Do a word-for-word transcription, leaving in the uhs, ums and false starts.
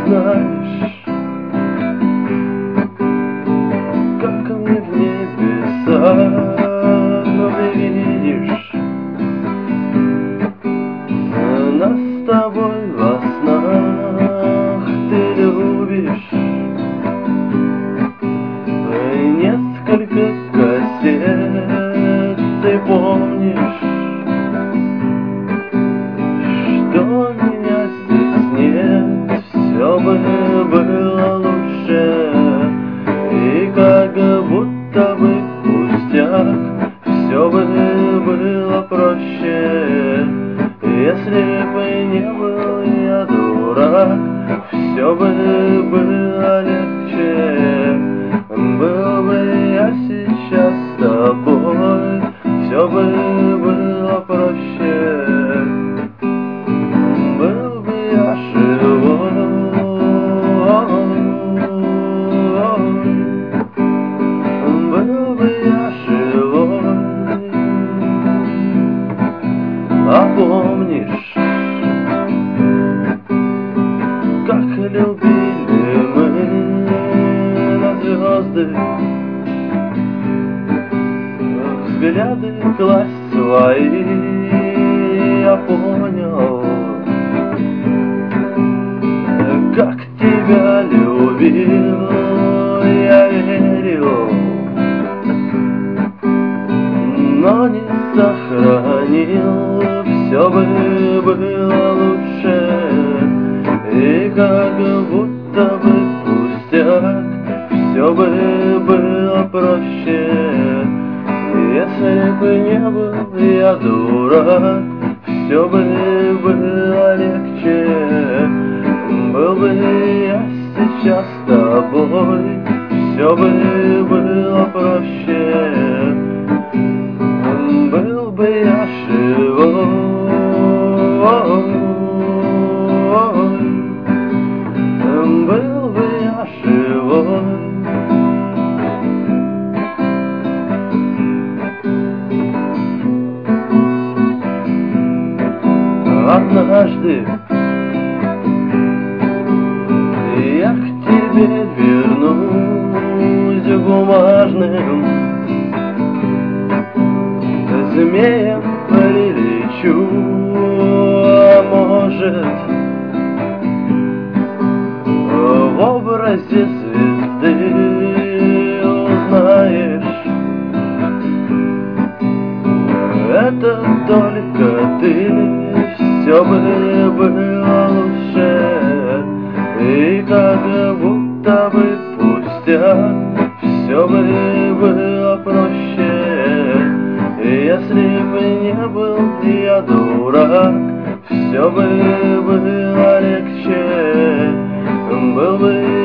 знаешь, как мне в небеса видишь нас с тобой во снах, ты любишь несколько кассет, ты помнишь, что меня здесь нет, все бы было лучше, и как будто бы пустяк, все бы было проще, если бы не был я дурак, все бы было легче, был бы я сейчас с тобой, все бы было проще. Был бы я живой, был бы я живой. А помнишь, как любили мы на звезды, взгляды класть свои, я понял, как тебя любил, я верил, но не сохранил, все бы было лучше, и как будто бы пустяк, все бы было проще, если бы не был я дурак, все бы было легче, был бы я сейчас с тобой, все бы было проще, был бы я живой, был бы я живой. Однажды я к тебе вернусь бумажным змеем прилечу, а может, в образе звезды узнаешь, это только ты. Все бы было лучше, и как будто бы пустяк, все бы было проще, если бы не был я дурак, все бы было легче, был бы